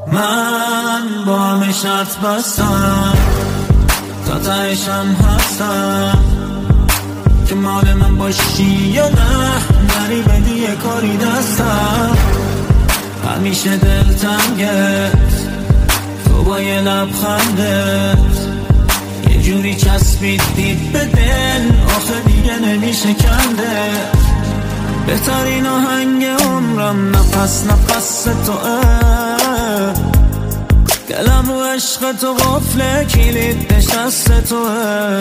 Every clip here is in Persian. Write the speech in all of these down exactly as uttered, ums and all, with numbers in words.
من با همه شرط بستم، تا تهشم هستم که مال من باشی یا نه، نری بدی یه کاری دستم. همیشه دلتنگت تو با یه لبخندت یه جوری چسبید دید به دل، آخه دیگه نمیشه کنده. بهترین آهنگ عمرم نفس نفس توه، دلم رو عشق تو قفله، کلید نشست توه،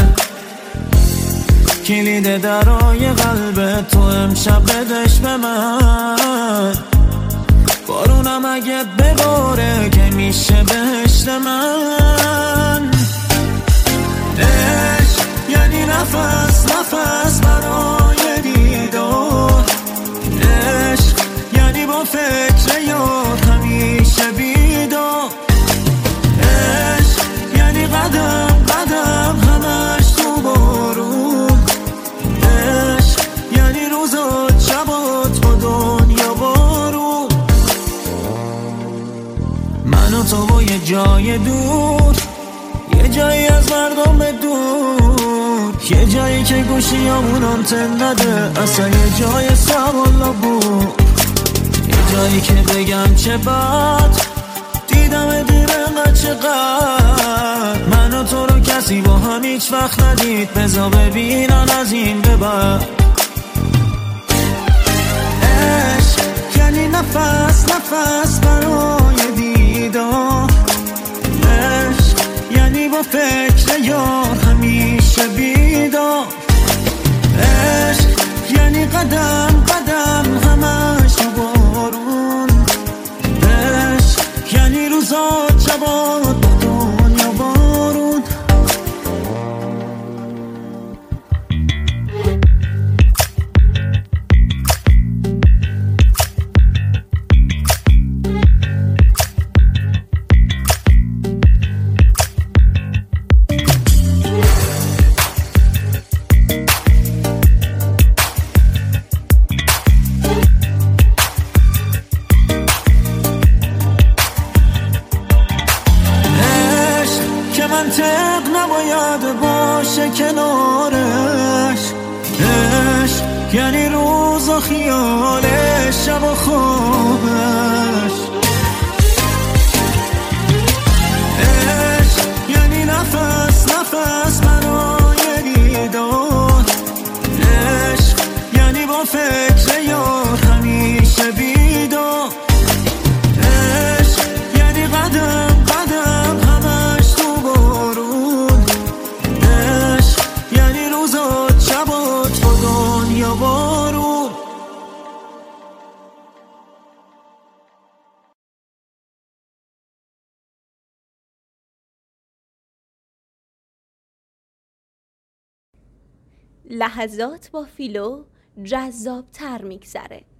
کلید درای قلب تو امشب بدش به من. بارونم اگه بباره که میشه بهشت من. عشق یعنی نفس نفس برای دیدار، عشق یعنی با فکر یاد همیشه بیدار، عشق یعنی قدم قدم همش تو بارون، عشق یعنی روزات شبات با دنیا بارون. من و تو با یه جای دور، یه جایی از مردم به دور، یه جایی که گوشیامون آنتن نده، اصلا یه جای سوالا بود، یه جایی که بگم چه بد دیدم دیر انقدر چقدر. من و تو رو کسی با هم هیچ وقت ندید، بذار ببینن از این به بعد. عشق یعنی نفس نفس برای دیدار، عشق یعنی با فکر یار همیشه بیدار، عشق یعنی قدم قدم همش تو بارون، عشق یعنی روزات شبات با دنیا بارون. منطق نباید باشه کنارش، عشق یعنی روز و خیالش شب و خوابش، عشق یعنی نفس نفس برای دیدار، عشق یعنی با فکر یار همیشه بیدار، عشق یعنی قدم قدم همش تو بارون، عشق یعنی روزات شبات با دنیا بارون. لحظات با فیلو جذاب تر میگذره.